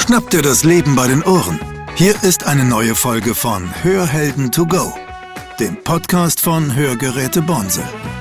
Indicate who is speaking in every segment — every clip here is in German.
Speaker 1: Schnapp dir das Leben bei den Ohren. Hier ist eine neue Folge von Hörhelden to go, dem Podcast von Hörgeräte Bonse.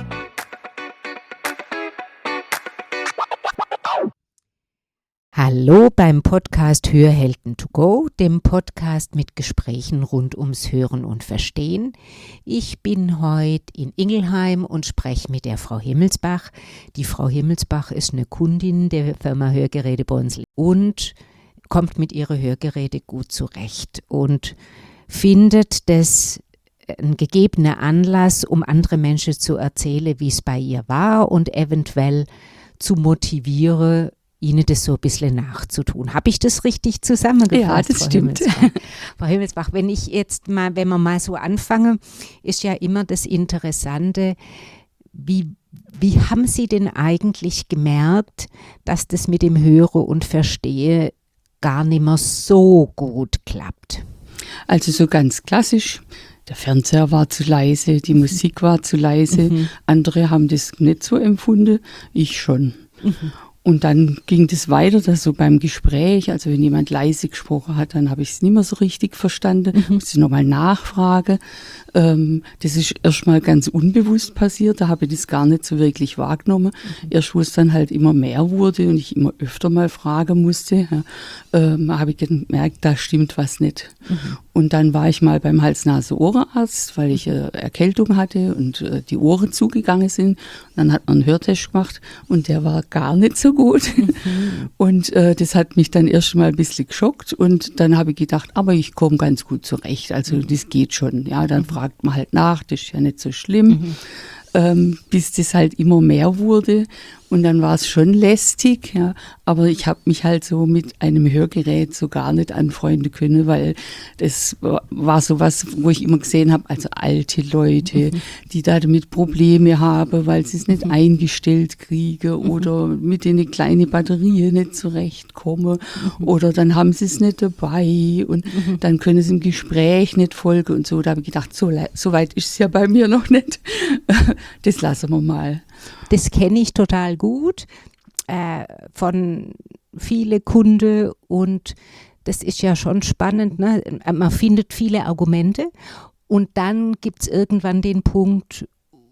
Speaker 2: Hallo beim Podcast Hörhelden to go, dem Podcast mit Gesprächen rund ums Hören und Verstehen. Ich bin heute in Ingelheim und spreche mit der Frau Himmelsbach. Die Frau Himmelsbach ist eine Kundin der Firma Hörgeräte Bonse und kommt mit ihren Hörgeräten gut zurecht und findet das ein gegebener Anlass, um andere Menschen zu erzählen, wie es bei ihr war und eventuell zu motivieren, Ihnen das so ein bisschen nachzutun. Habe ich das richtig zusammengefasst?
Speaker 3: Ja, das
Speaker 2: Frau
Speaker 3: stimmt.
Speaker 2: Frau Himmelsbach, wenn wir mal so anfangen, ist ja immer das Interessante, wie haben Sie denn eigentlich gemerkt, dass das mit dem Hören und Verstehen gar nicht mehr so gut klappt?
Speaker 3: Also so ganz klassisch, der Fernseher war zu leise, die Musik war zu leise. Andere haben das nicht so empfunden, ich schon. Und dann ging das weiter, dass so beim Gespräch, also wenn jemand leise gesprochen hat, dann habe ich es nicht mehr so richtig verstanden, musste nochmal nachfragen. Das ist erstmal ganz unbewusst passiert, da habe ich das gar nicht so wirklich wahrgenommen. Erst wo es dann halt immer mehr wurde und ich immer öfter mal fragen musste, habe ich gemerkt, da stimmt was nicht. Und dann war ich mal beim Hals-Nase-Ohrenarzt, weil ich Erkältung hatte und die Ohren zugegangen sind. Und dann hat man einen Hörtest gemacht und der war gar nicht so gut. Und das hat mich dann erst mal ein bisschen geschockt und dann habe ich gedacht, aber ich komme ganz gut zurecht, also das geht schon. Ja, dann fragt man halt nach, das ist ja nicht so schlimm. Bis das halt immer mehr wurde und dann war es schon lästig, ja, aber ich habe mich halt so mit einem Hörgerät so gar nicht anfreunden können, weil das war so was, wo ich immer gesehen habe, also alte Leute, die da damit Probleme haben, weil sie es nicht eingestellt kriegen oder mit den kleinen Batterien nicht zurechtkommen oder dann haben sie es nicht dabei und dann können sie im Gespräch nicht folgen und so. Da habe ich gedacht, so weit ist es ja bei mir noch nicht. Das lassen wir mal.
Speaker 2: Das kenne ich total gut von vielen Kunden und das ist ja schon spannend. Ne? Man findet viele Argumente und dann gibt es irgendwann den Punkt,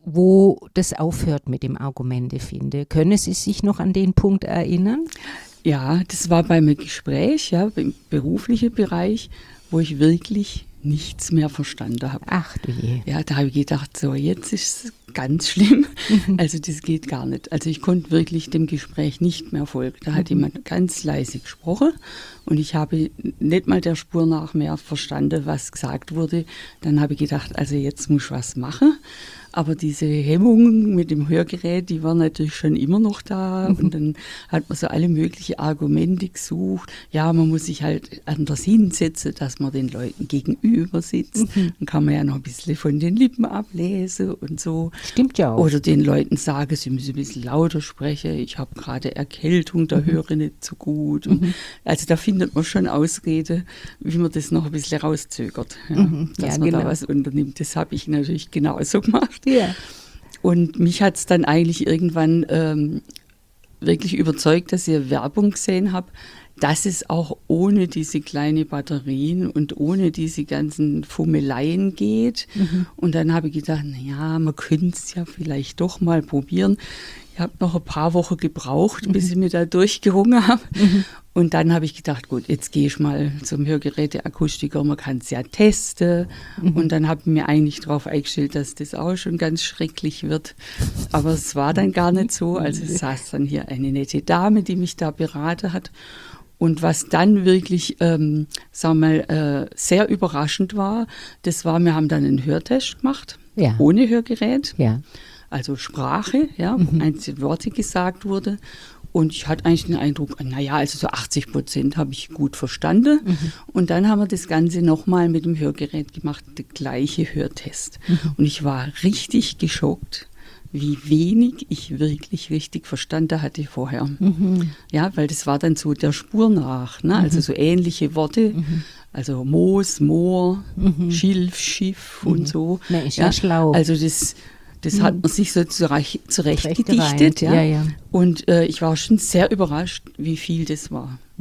Speaker 2: wo das aufhört mit dem Argumente finde. Können Sie sich noch an den Punkt erinnern?
Speaker 3: Ja, das war beim Gespräch, ja, im beruflichen Bereich, wo ich wirklich nichts mehr verstanden habe.
Speaker 2: Ach du je.
Speaker 3: Ja, da habe ich gedacht, so jetzt ist es ganz schlimm. Also das geht gar nicht. Also ich konnte wirklich dem Gespräch nicht mehr folgen. Da hat jemand ganz leise gesprochen und ich habe nicht mal der Spur nach mehr verstanden, was gesagt wurde. Dann habe ich gedacht, also jetzt muss ich was machen. Aber diese Hemmung mit dem Hörgerät, die war natürlich schon immer noch da. Und dann hat man so alle möglichen Argumente gesucht. Ja, man muss sich halt anders hinsetzen, dass man den Leuten gegenüber sitzt. Dann kann man ja noch ein bisschen von den Lippen ablesen und so.
Speaker 2: Stimmt ja auch.
Speaker 3: Oder den Leuten sagen, sie müssen ein bisschen lauter sprechen. Ich habe gerade Erkältung, da höre ich nicht so gut. Also da findet man schon Ausrede, wie man das noch ein bisschen rauszögert. Ja, dass man da was unternimmt. Das habe ich natürlich genauso gemacht.
Speaker 2: Ja.
Speaker 3: Und mich hat es dann eigentlich irgendwann wirklich überzeugt, dass ich Werbung gesehen habe, dass es auch ohne diese kleinen Batterien und ohne diese ganzen Fummeleien geht. Und dann habe ich gedacht, naja, man könnte es ja vielleicht doch mal probieren. Ich habe noch ein paar Wochen gebraucht, bis ich mir da durchgerungen habe. Und dann habe ich gedacht, gut, jetzt gehe ich mal zum Hörgeräteakustiker, man kann es ja testen. Und dann habe ich mir eigentlich darauf eingestellt, dass das auch schon ganz schrecklich wird. Aber es war dann gar nicht so. Also es saß dann hier eine nette Dame, die mich da beraten hat. Und was dann wirklich, sagen wir mal, sehr überraschend war, das war, wir haben dann einen Hörtest gemacht, ohne Hörgerät.
Speaker 2: Ja.
Speaker 3: Also Sprache, ja, einzelne Worte gesagt wurde. Und ich hatte eigentlich den Eindruck, naja, also so 80% habe ich gut verstanden. Und dann haben wir das Ganze nochmal mit dem Hörgerät gemacht, der gleiche Hörtest. Und ich war richtig geschockt, wie wenig ich wirklich richtig verstanden hatte vorher. Ja, weil das war dann so der Spur nach, ne? Also so ähnliche Worte. Also Moos, Moor, Schilf, Schiff und so.
Speaker 2: Na, ist ja schlau.
Speaker 3: Also das hat man sich so zurecht gedichtet. Ja. Und ich war schon sehr überrascht, wie viel das war.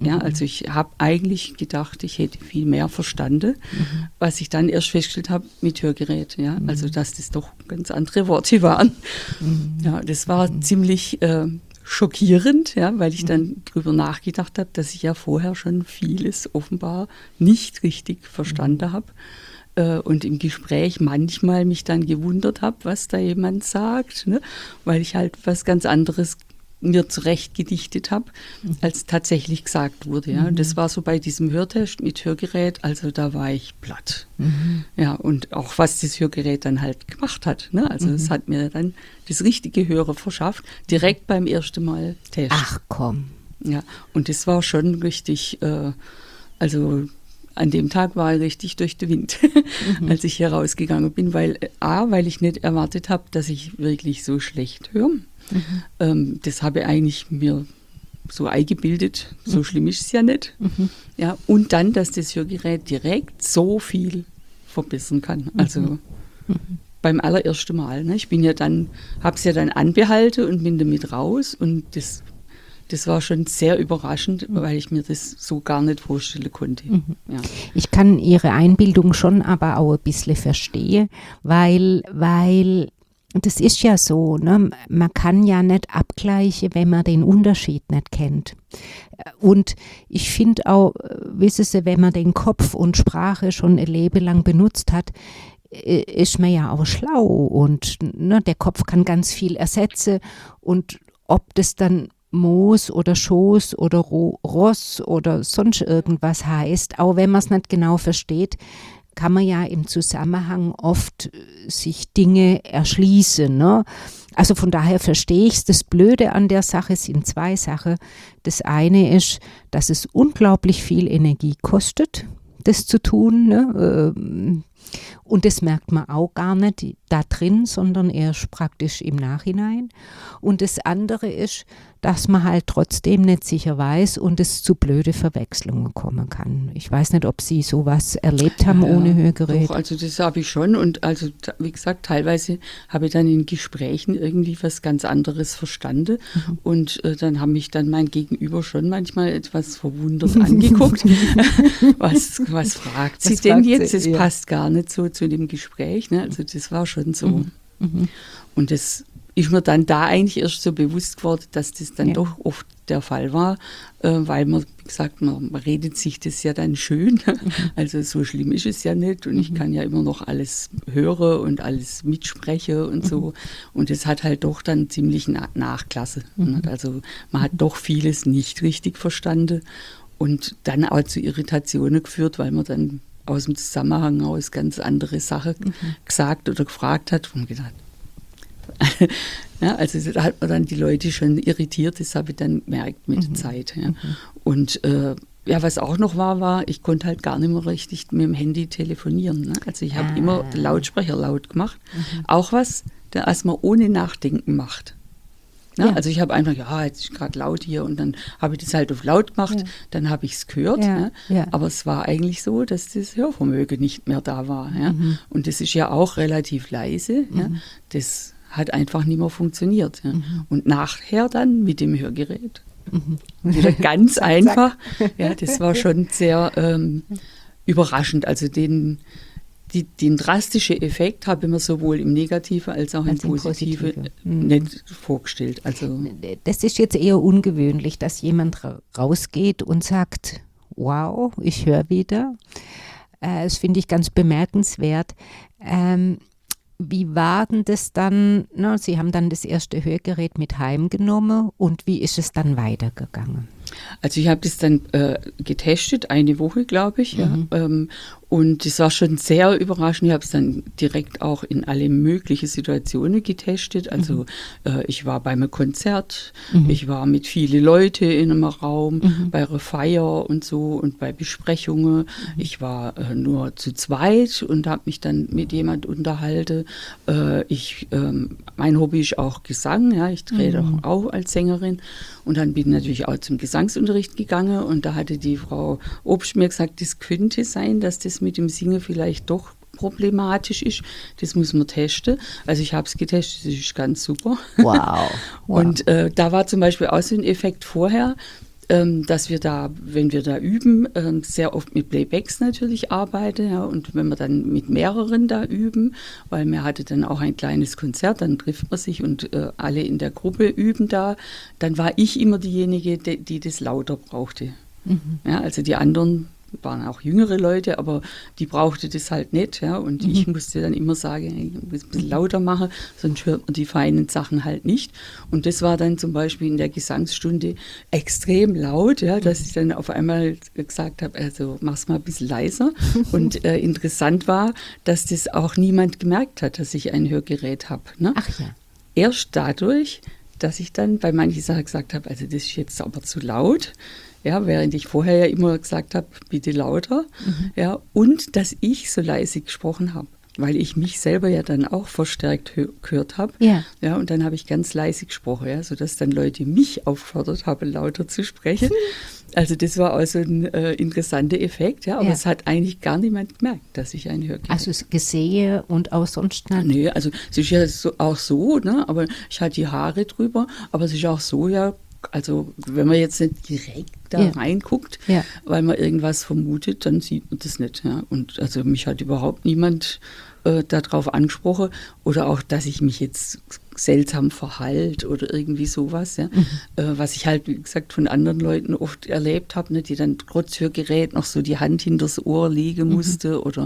Speaker 3: Ja, also ich habe eigentlich gedacht, ich hätte viel mehr verstanden, was ich dann erst festgestellt habe mit Hörgerät. Ja, also dass das doch ganz andere Worte waren. Ja, das war ziemlich schockierend, ja, weil ich dann drüber nachgedacht habe, dass ich ja vorher schon vieles offenbar nicht richtig verstanden habe. Und im Gespräch manchmal mich dann gewundert habe, was da jemand sagt, ne? Weil ich halt was ganz anderes mir zurecht gedichtet habe, als tatsächlich gesagt wurde. Ja. Das war so bei diesem Hörtest mit Hörgerät, also da war ich platt. Ja, und auch was das Hörgerät dann halt gemacht hat. Ne? Also es hat mir dann das richtige Hören verschafft, direkt beim ersten Mal testen.
Speaker 2: Ach komm.
Speaker 3: Ja, und das war schon richtig, also an dem Tag war ich richtig durch den Wind, als ich hier rausgegangen bin, weil ich nicht erwartet habe, dass ich wirklich so schlecht höre. Das habe ich eigentlich mir so eingebildet, so schlimm ist es ja nicht. Ja, und dann, dass das Hörgerät direkt so viel verbessern kann. Also beim allerersten Mal. Ne? Ich bin ja dann, habe es ja dann anbehalten und bin damit raus und das war schon sehr überraschend, weil ich mir das so gar nicht vorstellen konnte. Ja.
Speaker 2: Ich kann Ihre Einbildung schon aber auch ein bisschen verstehen, weil das ist ja so, ne? Man kann ja nicht abgleichen, wenn man den Unterschied nicht kennt. Und ich finde auch, wissen Sie, wenn man den Kopf und Sprache schon ein Leben lang benutzt hat, ist man ja auch schlau und ne, der Kopf kann ganz viel ersetzen und ob das dann Moos oder Schoß oder Ross oder sonst irgendwas heißt, auch wenn man es nicht genau versteht, kann man ja im Zusammenhang oft sich Dinge erschließen. Ne? Also von daher verstehe ich es. Das Blöde an der Sache sind zwei Sachen. Das eine ist, dass es unglaublich viel Energie kostet, das zu tun. Ne? Und das merkt man auch gar nicht da drin, sondern erst praktisch im Nachhinein. Und das andere ist, dass man halt trotzdem nicht sicher weiß und es zu blöde Verwechslungen kommen kann. Ich weiß nicht, ob Sie sowas erlebt haben ohne Hörgerät.
Speaker 3: Doch, also das habe ich schon und also wie gesagt, teilweise habe ich dann in Gesprächen irgendwie was ganz anderes verstanden und dann haben mich dann mein Gegenüber schon manchmal etwas verwundert angeguckt. Was fragt sie denn jetzt? Das passt gar nicht so zu dem Gespräch. Ne? Also das war schon so. Und das ist mir dann da eigentlich erst so bewusst geworden, dass das dann doch oft der Fall war, weil man, wie gesagt, man redet sich das ja dann schön, also so schlimm ist es ja nicht und ich kann ja immer noch alles hören und alles mitsprechen und so und das hat halt doch dann ziemlich Nachklasse. Also man hat doch vieles nicht richtig verstanden und dann auch zu Irritationen geführt, weil man dann aus dem Zusammenhang aus ganz andere Sachen gesagt oder gefragt hat und gedacht, ja, also da hat man dann die Leute schon irritiert, das habe ich dann gemerkt mit der Zeit. Ja. Und was auch noch war, ich konnte halt gar nicht mehr richtig mit dem Handy telefonieren. Ne? Also ich habe immer den Lautsprecher laut gemacht. Auch was man ohne Nachdenken macht. Ne? Ja. Also ich habe einfach, jetzt ist gerade laut hier und dann habe ich das halt auf laut gemacht, dann habe ich es gehört. Ja. Ne? Ja. Aber es war eigentlich so, dass das Hörvermögen nicht mehr da war. Ja? Und das ist ja auch relativ leise. Ja? Das hat einfach nicht mehr funktioniert. Ja. Und nachher dann mit dem Hörgerät. Wieder ganz einfach. Ja, das war schon sehr überraschend. Also den drastischen Effekt habe ich mir sowohl im Negativen als auch im Positiven nicht vorgestellt. Also
Speaker 2: das ist jetzt eher ungewöhnlich, dass jemand rausgeht und sagt, wow, ich höre wieder. Das finde ich ganz bemerkenswert. Wie war denn das dann? Na, Sie haben dann das erste Hörgerät mit heimgenommen und wie ist es dann weitergegangen?
Speaker 3: Also ich habe das dann getestet, eine Woche, glaube ich. Ja. Und das war schon sehr überraschend. Ich habe es dann direkt auch in alle möglichen Situationen getestet. Also ich war bei einem Konzert, ich war mit vielen Leuten in einem Raum, bei einer Feier und so und bei Besprechungen. Ich war nur zu zweit und habe mich dann mit jemand unterhalten. Mein Hobby ist auch Gesang. Ja. Ich trete auch als Sängerin. Und dann bin ich natürlich auch zum Gesangsunterricht gegangen und da hatte die Frau Obst mir gesagt, das könnte sein, dass das mit dem Singen vielleicht doch problematisch ist. Das muss man testen. Also ich habe es getestet, das ist ganz super.
Speaker 2: Wow.
Speaker 3: Und da war zum Beispiel auch so ein Effekt vorher. dass wir da, wenn wir da üben, sehr oft mit Playbacks natürlich arbeiten. Ja, und wenn wir dann mit mehreren da üben, weil man hatte dann auch ein kleines Konzert, dann trifft man sich und alle in der Gruppe üben da, dann war ich immer diejenige, die das lauter brauchte. Ja, also die anderen waren auch jüngere Leute, aber die brauchte das halt nicht. Ja? Und ich musste dann immer sagen, ich muss ein bisschen lauter machen, sonst hört man die feinen Sachen halt nicht. Und das war dann zum Beispiel in der Gesangsstunde extrem laut, ja, dass ich dann auf einmal gesagt habe, also mach's mal ein bisschen leiser. Und interessant war, dass das auch niemand gemerkt hat, dass ich ein Hörgerät habe. Ne?
Speaker 2: Ach ja.
Speaker 3: Erst dadurch, dass ich dann bei manchen Sachen gesagt habe, also das ist jetzt aber zu laut. Ja, während ich vorher ja immer gesagt habe, bitte lauter. Ja, und dass ich so leise gesprochen habe, weil ich mich selber ja dann auch verstärkt gehört habe.
Speaker 2: Ja.
Speaker 3: Ja, und dann habe ich ganz leise gesprochen, ja, sodass dann Leute mich aufgefordert haben, lauter zu sprechen. Also das war also ein interessanter Effekt, ja, aber es hat eigentlich gar niemand gemerkt, dass ich ein Hörgerät habe.
Speaker 2: Also es gesehe und auch sonst nicht?
Speaker 3: Nee, also es ist ja auch so, ne, aber ich hatte die Haare drüber, aber es ist auch so, ja, also wenn man jetzt nicht direkt da reinguckt, weil man irgendwas vermutet, dann sieht man das nicht. Ja. Und also mich hat überhaupt niemand darauf angesprochen oder auch, dass ich mich jetzt seltsam verhalte oder irgendwie sowas. Ja. Was ich halt, wie gesagt, von anderen Leuten oft erlebt habe, ne, die dann trotz Hörgerät noch so die Hand hinters Ohr legen musste oder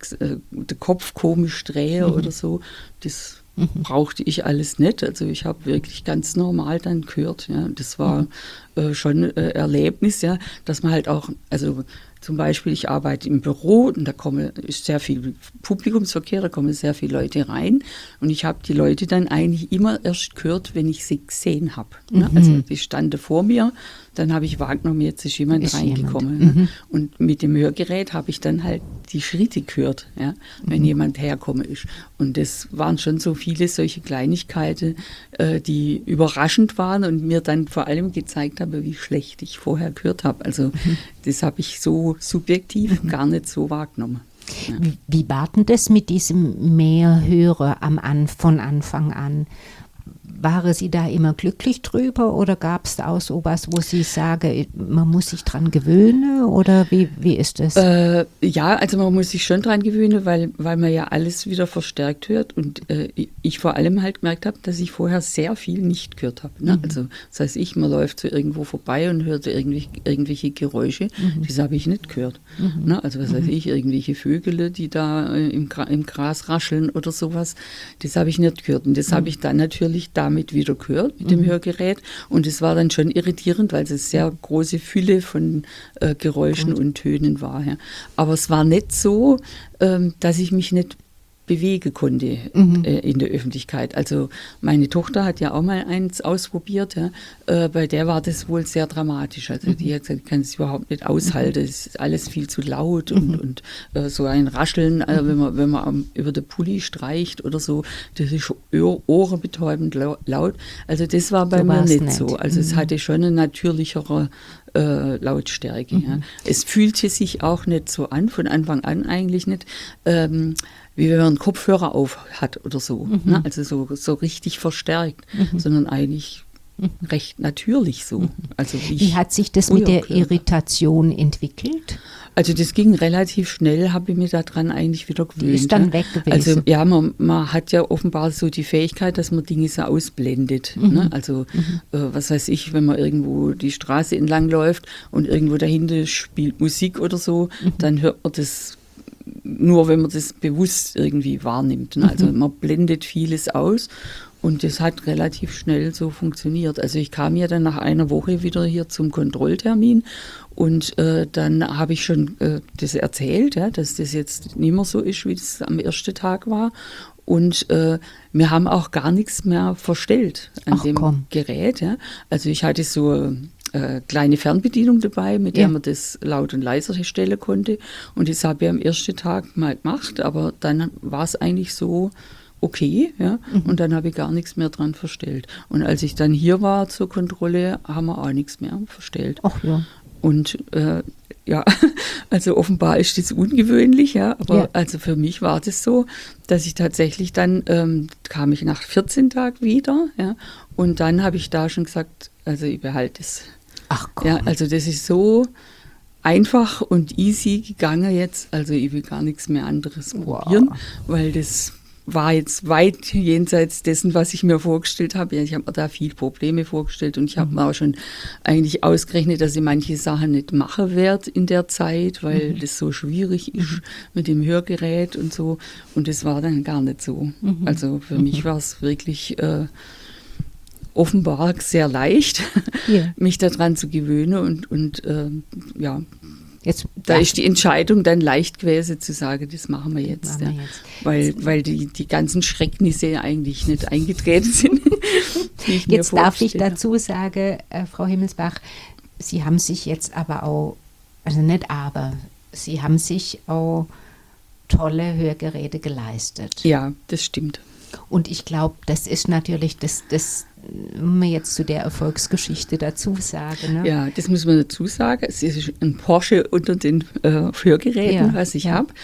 Speaker 3: den Kopf komisch drehen oder so. Das brauchte ich alles nicht. Also ich habe wirklich ganz normal dann gehört. Ja. Das war schon ein Erlebnis, ja, dass man halt auch, also zum Beispiel, ich arbeite im Büro und da ist sehr viel Publikumsverkehr, da kommen sehr viele Leute rein und ich habe die Leute dann eigentlich immer erst gehört, wenn ich sie gesehen habe. Ne? Also die standen vor mir, dann habe ich wahrgenommen, jetzt ist jemand reingekommen. Ne? Und mit dem Hörgerät habe ich dann halt die Schritte gehört, ja, wenn jemand hergekommen ist. Und das waren schon so viele solche Kleinigkeiten, die überraschend waren und mir dann vor allem gezeigt haben, wie schlecht ich vorher gehört habe. Also das habe ich so subjektiv gar nicht so wahrgenommen. Ja.
Speaker 2: Wie war denn das mit diesem Mehrhörer von Anfang an? Waren Sie da immer glücklich drüber oder gab es da auch sowas, wo Sie sagen, man muss sich dran gewöhnen oder wie ist das?
Speaker 3: Ja, also man muss sich schon dran gewöhnen, weil man ja alles wieder verstärkt hört und ich vor allem halt gemerkt habe, dass ich vorher sehr viel nicht gehört habe. Ne? Also das heißt, man läuft so irgendwo vorbei und hört irgendwelche Geräusche, das habe ich nicht gehört. Ne? Also was weiß ich, irgendwelche Vögel, die da im Gras rascheln oder sowas, das habe ich nicht gehört und das habe ich dann natürlich damit wieder gehört, mit dem Hörgerät. Und es war dann schon irritierend, weil es eine sehr große Fülle von Geräuschen und Tönen war. Ja. Aber es war nicht so, dass ich mich nicht bewegen konnte in der Öffentlichkeit. Also meine Tochter hat ja auch mal eins ausprobiert, ja. Bei der war das wohl sehr dramatisch. Also die hat gesagt, ich kann es überhaupt nicht aushalten, es ist alles viel zu laut und so ein Rascheln, wenn man über den Pulli streicht oder so, das ist ohrenbetäubend laut. Also das war bei mir nicht so. Also es hatte schon eine natürlichere Lautstärke. Ja. Es fühlte sich auch nicht so an, von Anfang an eigentlich nicht, wie wenn man einen Kopfhörer auf hat oder so. Ne? Also so richtig verstärkt, sondern eigentlich recht natürlich so. Also
Speaker 2: wie hat sich das mit der Irritation entwickelt?
Speaker 3: Also das ging relativ schnell, habe ich mir daran eigentlich wieder gewöhnt.
Speaker 2: Ist dann weg gewesen.
Speaker 3: Also ja, man hat ja offenbar so die Fähigkeit, dass man Dinge so ausblendet. Ne? Also was weiß ich, wenn man irgendwo die Straße entlang läuft und irgendwo dahinter spielt Musik oder so, dann hört man das nur, wenn man das bewusst irgendwie wahrnimmt. Ne? Also man blendet vieles aus. Und das hat relativ schnell so funktioniert. Also ich kam ja dann nach einer Woche wieder hier zum Kontrolltermin und dann habe ich schon das erzählt, ja, dass das jetzt nicht mehr so ist, wie das am ersten Tag war. Und wir haben auch gar nichts mehr verstellt an dem Gerät. Ja. Also ich hatte so kleine Fernbedienung dabei, mit der man das laut und leiser stellen konnte. Und das habe ich am ersten Tag mal gemacht, aber dann war es eigentlich so okay, ja, und dann habe ich gar nichts mehr dran verstellt. Und als ich dann hier war zur Kontrolle, haben wir auch nichts mehr verstellt.
Speaker 2: Ach ja.
Speaker 3: Und ja, also offenbar ist das ungewöhnlich, ja, aber also für mich war das so, dass ich tatsächlich dann, kam ich nach 14 Tagen wieder, ja, und dann habe ich da schon gesagt, also ich behalte es.
Speaker 2: Ach komm.
Speaker 3: Ja, also das ist so einfach und easy gegangen jetzt. Also ich will gar nichts mehr anderes probieren, weil das war jetzt weit jenseits dessen, was ich mir vorgestellt habe. Ja, ich habe mir da viel Probleme vorgestellt und ich habe mir auch schon eigentlich ausgerechnet, dass ich manche Sachen nicht machen werde in der Zeit, weil das so schwierig ist mit dem Hörgerät und so. Und das war dann gar nicht so. Also für mich war es wirklich offenbar sehr leicht, mich daran zu gewöhnen und ja.
Speaker 2: Jetzt
Speaker 3: da ist die Entscheidung dann leicht gewesen zu sagen, das machen wir jetzt. Weil die ganzen Schrecknisse eigentlich nicht eingetreten sind.
Speaker 2: Jetzt darf ich dazu sagen, Frau Himmelsbach, Sie haben sich jetzt aber auch, Sie haben sich auch tolle Hörgeräte geleistet.
Speaker 3: Ja, das stimmt.
Speaker 2: Und ich glaube, das ist natürlich das muss man jetzt zu der Erfolgsgeschichte dazu sagen. Ne?
Speaker 3: Ja, das muss man dazu sagen. Es ist ein Porsche unter den Hörgeräten, was ich habe.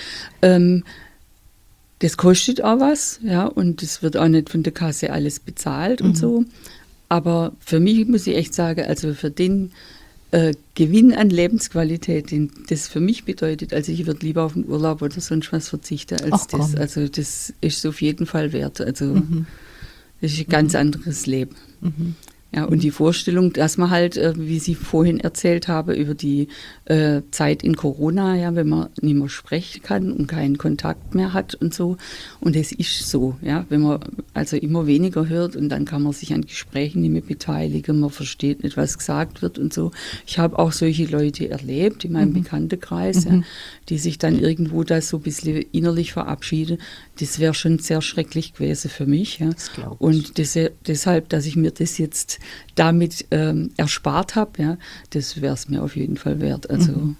Speaker 3: Das kostet auch was, ja, und das wird auch nicht von der Kasse alles bezahlt und so. Aber für mich muss ich echt sagen, also für den Gewinn an Lebensqualität, den das für mich bedeutet, also ich würde lieber auf den Urlaub oder sonst was verzichten als das. Also das ist auf jeden Fall wert. Also das ist ein ganz anderes Leben. Ja, und die Vorstellung, dass man halt, wie Sie vorhin erzählt haben, über die Zeit in Corona, ja, wenn man nicht mehr sprechen kann und keinen Kontakt mehr hat und so. Und es ist so, ja, wenn man also immer weniger hört und dann kann man sich an Gesprächen nicht mehr beteiligen, man versteht nicht, was gesagt wird und so. Ich habe auch solche Leute erlebt in meinem Bekanntenkreis, ja, die sich dann irgendwo da so ein bisschen innerlich verabschieden. Das wäre schon sehr schrecklich gewesen für mich. Ja. Und deshalb, dass ich mir das jetzt damit erspart habe, ja, das wäre es mir auf jeden Fall wert. Also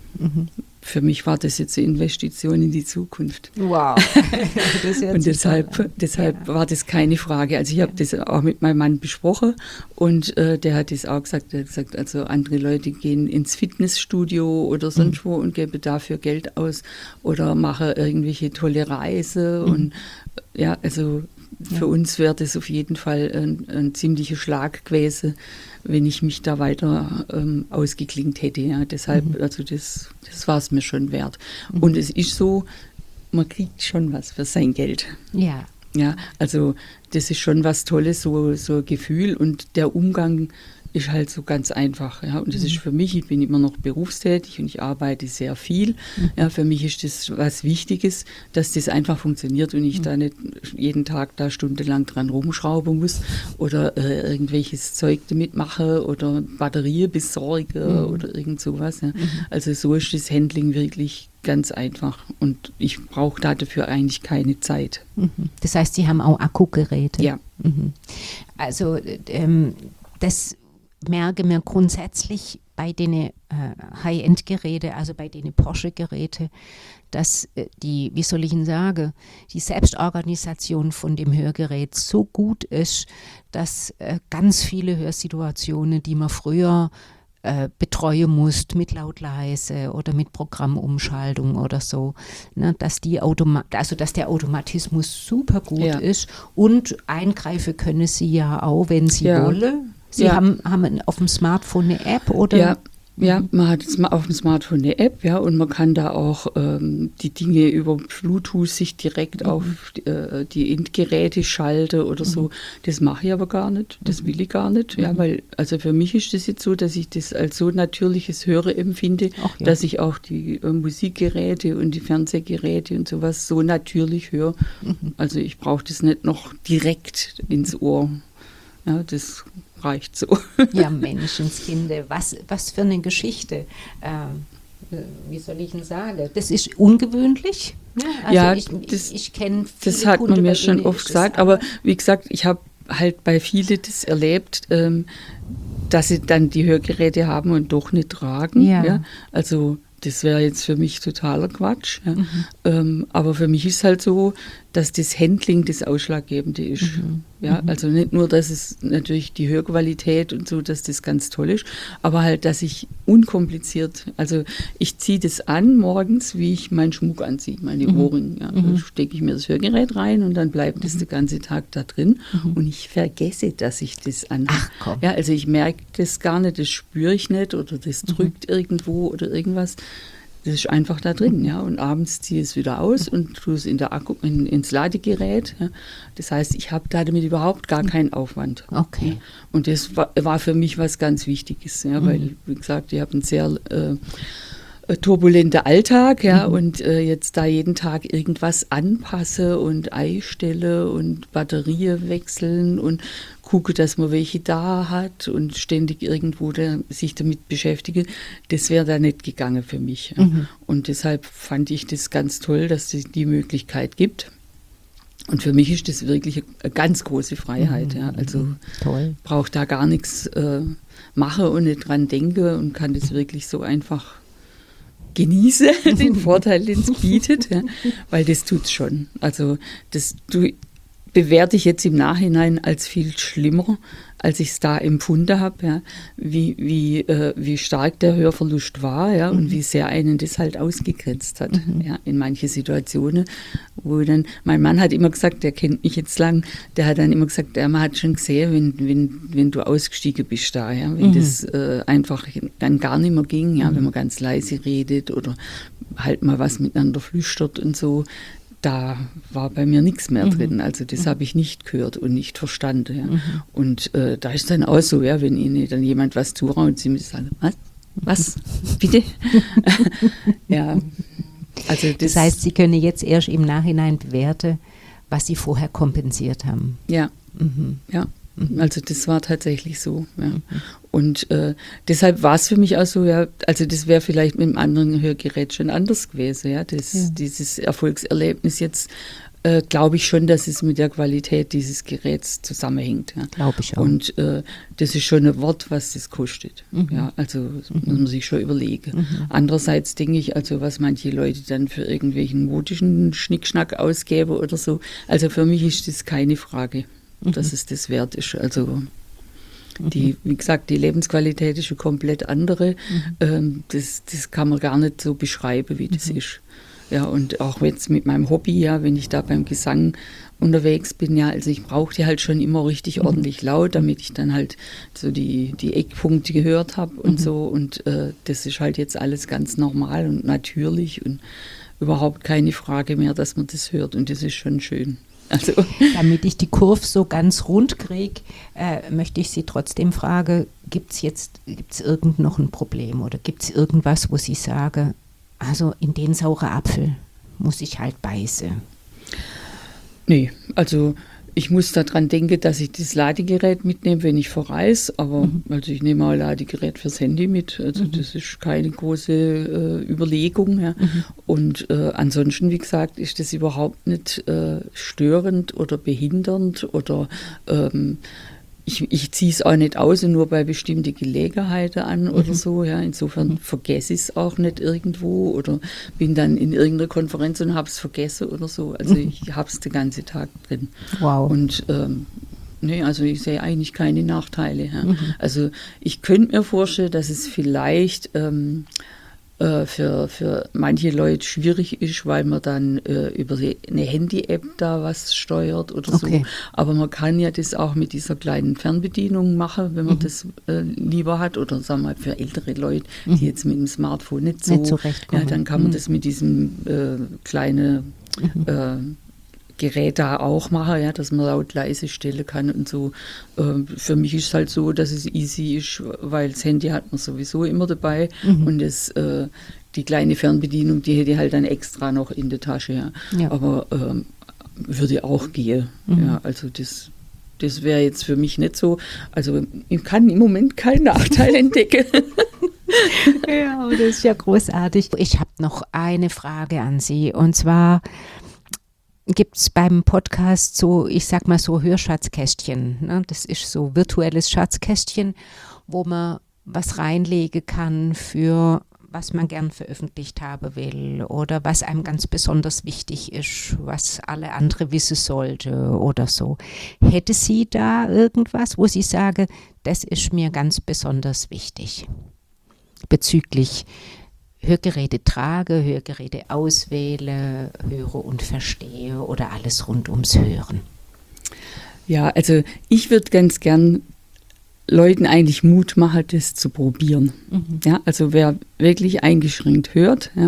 Speaker 3: für mich war das jetzt eine Investition in die Zukunft.
Speaker 2: Wow.
Speaker 3: Und deshalb war das keine Frage. Also ich habe das auch mit meinem Mann besprochen und der hat das auch gesagt. Er hat gesagt, also andere Leute gehen ins Fitnessstudio oder sonst wo und geben dafür Geld aus oder machen irgendwelche tolle Reise. Und ja, also für uns wäre das auf jeden Fall ein ziemlicher Schlag gewesen, wenn ich mich da weiter ausgeklingt hätte. Ja. Deshalb, also das war es mir schon wert. Und es ist so, man kriegt schon was für sein Geld.
Speaker 2: Ja.
Speaker 3: Ja, also das ist schon was Tolles, so ein Gefühl und der Umgang ist halt so ganz einfach. Ja. Und das ist für mich, ich bin immer noch berufstätig und ich arbeite sehr viel. Ja, für mich ist das was Wichtiges, dass das einfach funktioniert und ich da nicht jeden Tag da stundenlang dran rumschrauben muss oder irgendwelches Zeug damit mache oder Batterien besorge oder irgend sowas. Ja. Also so ist das Handling wirklich ganz einfach und ich brauche dafür eigentlich keine Zeit.
Speaker 2: Das heißt, Sie haben auch Akkugeräte?
Speaker 3: Ja.
Speaker 2: Also das merke mir grundsätzlich bei den High-End-Geräten, also bei den Porsche-Geräten, dass die Selbstorganisation von dem Hörgerät so gut ist, dass ganz viele Hörsituationen, die man früher betreuen musst mit laut-leise oder mit Programmumschaltung oder so, ne, dass der Automatismus super gut ist und eingreifen können Sie ja auch, wenn Sie wollen. Sie haben auf dem Smartphone eine App, oder?
Speaker 3: Ja, man hat jetzt mal auf dem Smartphone eine App, ja, und man kann da auch die Dinge über Bluetooth sich direkt auf die Endgeräte schalten oder so. Das mache ich aber gar nicht, das will ich gar nicht, ja, weil, also für mich ist das jetzt so, dass ich das als so natürliches Hören empfinde, dass ich auch die Musikgeräte und die Fernsehgeräte und sowas so natürlich höre. Also ich brauche das nicht noch direkt ins Ohr. Ja, das reicht so.
Speaker 2: Ja, Menschenskinder, was für eine Geschichte. Wie soll ich denn sagen? Das ist ungewöhnlich. Ne? Also
Speaker 3: ja,
Speaker 2: ich kenne viele
Speaker 3: das hat
Speaker 2: Kunden,
Speaker 3: man mir schon oft gesagt, aber wie gesagt, ich habe halt bei vielen das erlebt, dass sie dann die Hörgeräte haben und doch nicht tragen. Ja? Also das wäre jetzt für mich totaler Quatsch. Ja. Aber für mich ist halt so, dass das Handling das Ausschlaggebende ist. Ja, also nicht nur, dass es natürlich die Hörqualität und so, dass das ganz toll ist, aber halt, dass ich unkompliziert, also ich ziehe das an morgens, wie ich meinen Schmuck anziehe, meine Ohrringe. Ja. Da stecke ich mir das Hörgerät rein und dann bleibt das den ganzen Tag da drin und ich vergesse, dass ich das anhabe.
Speaker 2: Ach komm.
Speaker 3: Ja, also ich merke das gar nicht, das spüre ich nicht oder das drückt irgendwo oder irgendwas. Das ist einfach da drin, ja. Und abends ziehe ich es wieder aus und tue es ins Ladegerät. Ja. Das heißt, ich habe damit überhaupt gar keinen Aufwand.
Speaker 2: Okay.
Speaker 3: Ja. Und das war für mich was ganz Wichtiges, ja, weil, wie gesagt, ich habe einen sehr turbulenter Alltag, ja, und jetzt da jeden Tag irgendwas anpasse und einstelle und Batterien wechseln und gucke, dass man welche da hat und ständig irgendwo sich damit beschäftige, das wäre da nicht gegangen für mich. Ja. Und deshalb fand ich das ganz toll, dass es die Möglichkeit gibt. Und für mich ist das wirklich eine ganz große Freiheit. Ja. Also brauche da gar nichts mache und nicht dran denke und kann das wirklich so einfach genieße, den Vorteil, den es bietet, ja, weil das tut's schon. Also das bewerte ich jetzt im Nachhinein als viel schlimmer, als ich es da empfunden habe, ja, wie stark der Hörverlust war, ja, und wie sehr einen das halt ausgegrenzt hat, ja, in manche Situationen, wo dann, mein Mann hat immer gesagt, der kennt mich jetzt lang, der hat dann immer gesagt, man hat schon gesehen, wenn du ausgestiegen bist da, ja, wenn das einfach dann gar nicht mehr ging, ja, wenn man ganz leise redet oder halt mal was miteinander flüstert und so, da war bei mir nichts mehr drin. Also das habe ich nicht gehört und nicht verstanden. Ja. Und da ist dann auch so, ja, wenn Ihnen dann jemand was zuraunt und Sie müssen sagen, was? Bitte? Ja. Also
Speaker 2: das heißt, Sie können jetzt erst im Nachhinein bewerten, was Sie vorher kompensiert haben.
Speaker 3: Ja, ja. Also das war tatsächlich so, ja. Und deshalb war es für mich auch so, ja, also das wäre vielleicht mit einem anderen Hörgerät schon anders gewesen, ja. Dieses Erfolgserlebnis jetzt, glaube ich schon, dass es mit der Qualität dieses Geräts zusammenhängt. Ja.
Speaker 2: Glaube ich auch.
Speaker 3: Und das ist schon ein Wort, was das kostet. Ja, also das muss man sich schon überlegen. Andererseits denke ich, also was manche Leute dann für irgendwelchen modischen Schnickschnack ausgeben oder so, also für mich ist das keine Frage, dass es das wert ist. Also wie gesagt, die Lebensqualität ist eine komplett andere. Das kann man gar nicht so beschreiben, wie das ist. Ja, und auch jetzt mit meinem Hobby, ja, wenn ich da beim Gesang unterwegs bin, ja, also ich brauche die halt schon immer richtig ordentlich laut, damit ich dann halt so die Eckpunkte gehört habe und so. Und das ist halt jetzt alles ganz normal und natürlich und überhaupt keine Frage mehr, dass man das hört. Und das ist schon schön. Also.
Speaker 2: Damit ich die Kurve so ganz rund kriege, möchte ich Sie trotzdem fragen, gibt's irgend noch ein Problem oder gibt es irgendwas, wo Sie sagen, also in den sauren Apfel muss ich halt beißen?
Speaker 3: Nee, also ich muss daran denken, dass ich das Ladegerät mitnehme, wenn ich verreise, aber also ich nehme auch ein Ladegerät fürs Handy mit, also das ist keine große Überlegung. Ja. Und ansonsten, wie gesagt, ist das überhaupt nicht störend oder behindernd oder ich ziehe es auch nicht aus und nur bei bestimmten Gelegenheiten an oder so. Ja. Insofern vergesse ich es auch nicht irgendwo oder bin dann in irgendeiner Konferenz und habe es vergessen oder so. Also ich habe es den ganzen Tag drin.
Speaker 2: Wow.
Speaker 3: Und nee, also ich sehe eigentlich keine Nachteile. Ja. Also ich könnte mir vorstellen, dass es vielleicht für manche Leute schwierig ist, weil man dann über eine Handy-App da was steuert oder so. Aber man kann ja das auch mit dieser kleinen Fernbedienung machen, wenn man das lieber hat. Oder sagen wir mal für ältere Leute, die jetzt mit dem Smartphone nicht so
Speaker 2: zurechtkommen.
Speaker 3: Ja, dann kann man das mit diesem kleinen Gerät da auch machen, ja, dass man laut leise stellen kann und so. Für mich ist es halt so, dass es easy ist, weil das Handy hat man sowieso immer dabei und die kleine Fernbedienung, die hätte ich halt dann extra noch in der Tasche. Ja. Aber würde auch gehen. Ja, also das wäre jetzt für mich nicht so. Also ich kann im Moment keinen Nachteil entdecken.
Speaker 2: Ja, aber das ist ja großartig. Ich habe noch eine Frage an Sie und zwar gibt es beim Podcast so, ich sag mal so Hörschatzkästchen. Ne? Das ist so virtuelles Schatzkästchen, wo man was reinlegen kann für, was man gern veröffentlicht haben will oder was einem ganz besonders wichtig ist, was alle andere wissen sollte oder so. Hätte sie da irgendwas, wo sie sagen, das ist mir ganz besonders wichtig bezüglich Hörgeräte trage, Hörgeräte auswähle, höre und verstehe oder alles rund ums Hören?
Speaker 3: Ja, also ich würde ganz gern Leuten eigentlich Mut machen, das zu probieren. Ja, also wer wirklich eingeschränkt hört, ja,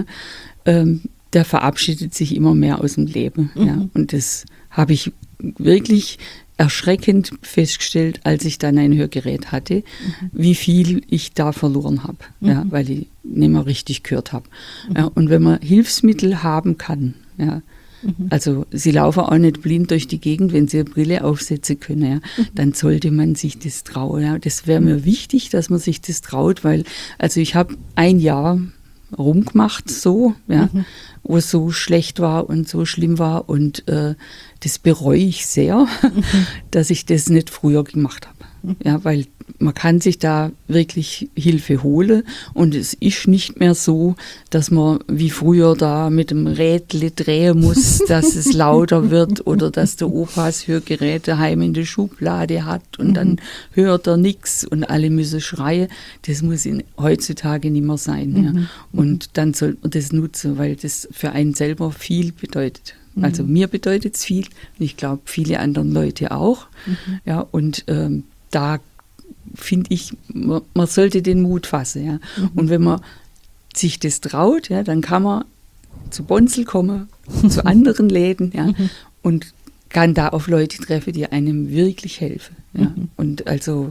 Speaker 3: der verabschiedet sich immer mehr aus dem Leben. Ja. Und das habe ich wirklich erschreckend festgestellt, als ich dann ein Hörgerät hatte, wie viel ich da verloren habe, ja, weil ich nicht mehr richtig gehört habe. Ja, und wenn man Hilfsmittel haben kann, ja, also sie laufen auch nicht blind durch die Gegend, wenn sie eine Brille aufsetzen können, ja, dann sollte man sich das trauen. Ja. Das wäre mir wichtig, dass man sich das traut, weil also ich habe ein Jahr rumgemacht so, ja, wo es so schlecht war und so schlimm war und das bereue ich sehr, dass ich das nicht früher gemacht habe. Ja, weil man kann sich da wirklich Hilfe holen und es ist nicht mehr so, dass man wie früher da mit dem Rädle drehen muss, dass es lauter wird oder dass der Opa das Hörgerät daheim in der Schublade hat und dann hört er nichts und alle müssen schreien. Das muss heutzutage nicht mehr sein. Ja. Und dann sollte man das nutzen, weil das für einen selber viel bedeutet. Also mir bedeutet es viel und ich glaube viele anderen Leute auch. Ja, und da finde ich, man sollte den Mut fassen. Ja. Und wenn man sich das traut, ja, dann kann man zu Bonzel kommen, zu anderen Läden, ja, und kann da auf Leute treffen, die einem wirklich helfen. Ja. Und also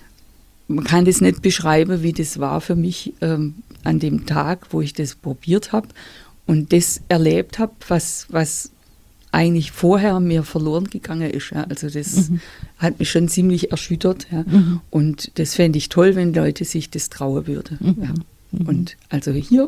Speaker 3: man kann das nicht beschreiben, wie das war für mich an dem Tag, wo ich das probiert habe und das erlebt habe, was eigentlich vorher mir verloren gegangen ist. Ja. Also das hat mich schon ziemlich erschüttert. Ja. Und das fände ich toll, wenn Leute sich das trauen würden. Ja. Und also hier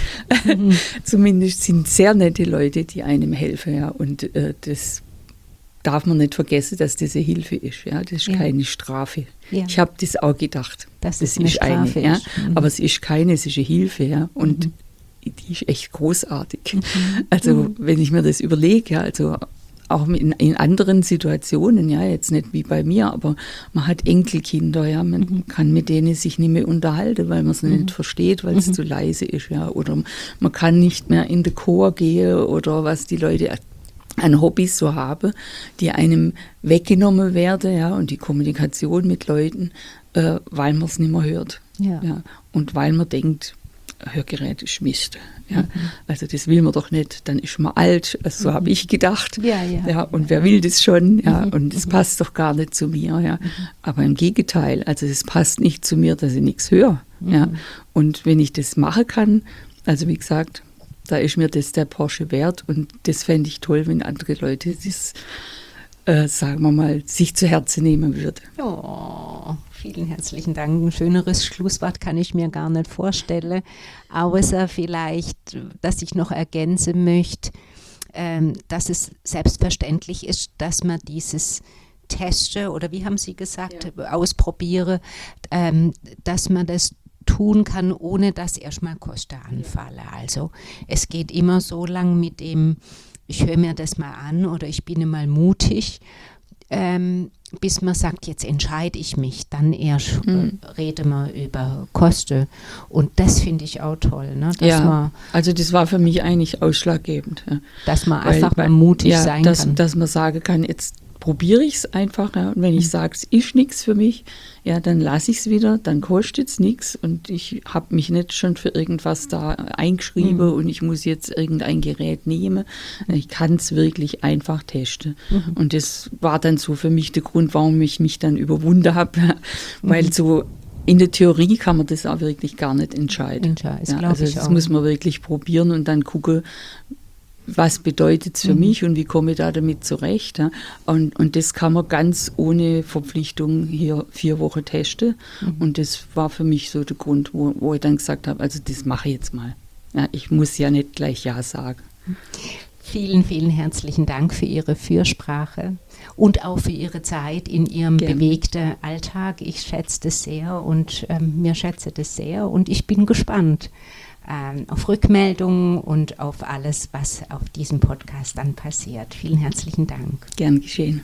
Speaker 3: zumindest sind sehr nette Leute, die einem helfen. Ja. Und das darf man nicht vergessen, dass das eine Hilfe ist. Ja. Das ist keine Strafe. Ja. Ich habe das auch gedacht.
Speaker 2: Das ist eine Strafe.
Speaker 3: Ja. Aber es ist keine, es ist eine Hilfe. Ja. Und die ist echt großartig. Also wenn ich mir das überlege, ja, also auch in anderen Situationen, ja, jetzt nicht wie bei mir, aber man hat Enkelkinder, ja, man kann mit denen sich nicht mehr unterhalten, weil man es nicht versteht, weil es zu leise ist, ja, oder man kann nicht mehr in den Chor gehen oder was die Leute an Hobbys so haben, die einem weggenommen werden, ja, und die Kommunikation mit Leuten, weil man es nicht mehr hört. Ja. Ja, und weil man denkt, Hörgerät ist Mist. Ja. Also das will man doch nicht, dann ist man alt, also so habe ich gedacht. Ja, und wer will das schon? Ja, und es passt doch gar nicht zu mir. Ja. Aber im Gegenteil, also es passt nicht zu mir, dass ich nichts höre. Ja. Und wenn ich das machen kann, also wie gesagt, da ist mir das der Porsche wert und das fände ich toll, wenn andere Leute das, sagen wir mal, sich zu Herzen nehmen würden.
Speaker 2: Oh, vielen herzlichen Dank. Ein schöneres Schlusswort kann ich mir gar nicht vorstellen, außer vielleicht, dass ich noch ergänzen möchte, dass es selbstverständlich ist, dass man dieses Testen oder wie haben Sie gesagt, ausprobiere, dass man das tun kann, ohne dass erstmal Kosten anfallen. Also es geht immer so lang mit dem, ich höre mir das mal an oder ich bin mal mutig, bis man sagt, jetzt entscheide ich mich, dann erst rede man über Kosten. Und das finde ich auch toll. Ne? Dass man,
Speaker 3: also das war für mich eigentlich ausschlaggebend. Ja.
Speaker 2: Dass man einfach mal mutig sein kann.
Speaker 3: Dass man sagen kann, jetzt probiere ich es einfach. Ja. Und wenn ich sage, es ist nichts für mich, ja, dann lasse ich es wieder, dann kostet es nichts und ich habe mich nicht schon für irgendwas da eingeschrieben und ich muss jetzt irgendein Gerät nehmen. Ich kann es wirklich einfach testen. Und das war dann so für mich der Grund, warum ich mich dann überwunden habe, weil so in der Theorie kann man das auch wirklich gar nicht entscheiden. Ja, also das muss man wirklich probieren und dann gucken, was bedeutet es für mich und wie komme ich da damit zurecht. Ja? Und das kann man ganz ohne Verpflichtung hier 4 Wochen testen. Und das war für mich so der Grund, wo ich dann gesagt habe, also das mache ich jetzt mal. Ja, ich muss ja nicht gleich Ja sagen.
Speaker 2: Vielen, vielen herzlichen Dank für Ihre Fürsprache und auch für Ihre Zeit in Ihrem bewegten Alltag. Ich schätze das sehr und mir schätze das sehr und ich bin gespannt, auf Rückmeldungen und auf alles, was auf diesem Podcast dann passiert. Vielen herzlichen Dank.
Speaker 3: Gern geschehen.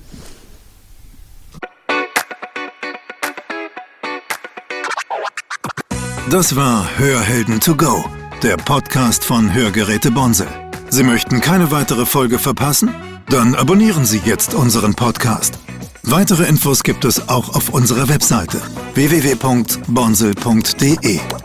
Speaker 1: Das war Hörhelden to go, der Podcast von Hörgeräte Bonsel. Sie möchten keine weitere Folge verpassen? Dann abonnieren Sie jetzt unseren Podcast. Weitere Infos gibt es auch auf unserer Webseite www.bonsel.de.